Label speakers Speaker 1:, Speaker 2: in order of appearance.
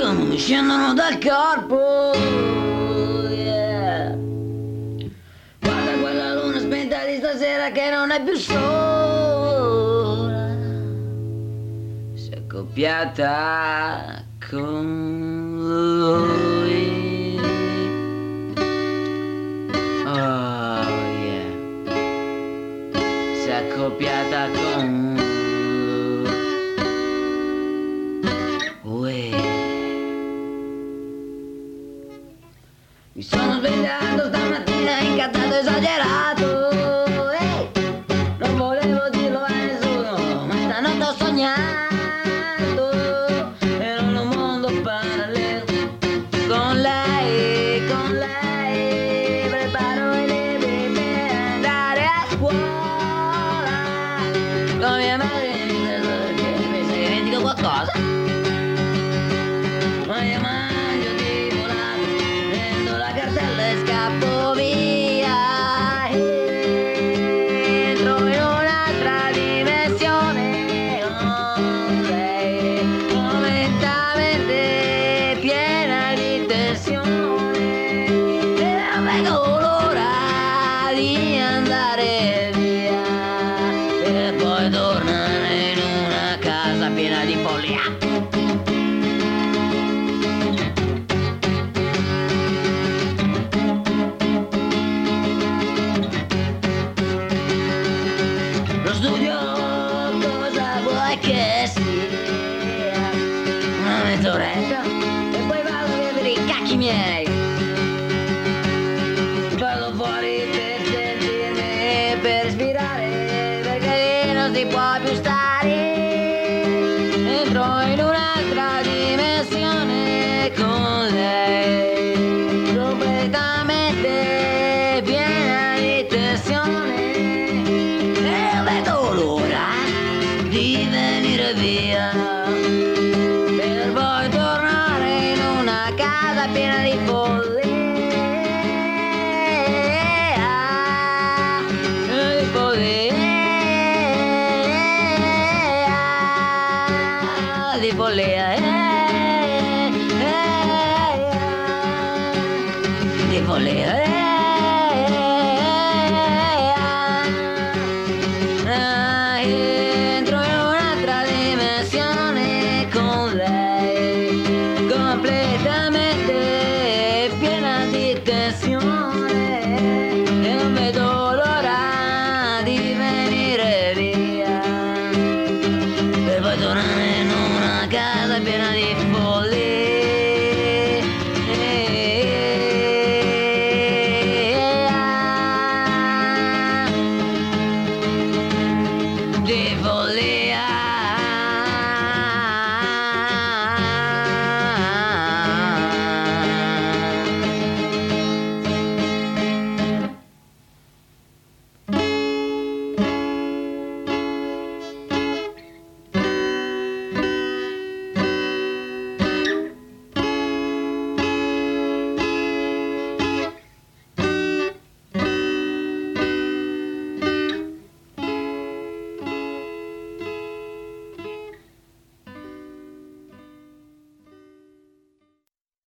Speaker 1: mi scendono dal corpo. Yeah. Guarda quella luna spenta di stasera che non è più sola, si è accoppiata con lui. Oh yeah, si è accoppiata con lui. Mi sono svegliato stamattina incazzato, esagerato. Ehi, non volevo dirlo a nessuno, ma stanotte ho sognato. Ero in un mondo parallelo con lei, con lei. Preparo i libri per andare a scuola. Con mia madre mi sa che dimentico qualcosa. Ma io mangio di volato, prendo la cartella e scappo via. Entro in un'altra dimensione con lei, momentamente piena di tensione. E non vedo l'ora di andare via e poi tornare in una casa piena di follia. Lo studio cosa vuoi che sia? Una mezz'oretta e poi vado via per i cacchi miei. Vado fuori per sentirmi, per respirare, perché non si può più stare. Entro in un'altra dimensione con lei, completamente piena di tensione. E non vedo l'ora di venire via per poi tornare in una casa piena di follia. Di follia, di follia, di follia. Entro in un'altra dimensione con lei, completamente piena di tensione. E non vedo l'ora di venire via per poi tornare in una casa piena di follie. Di follia.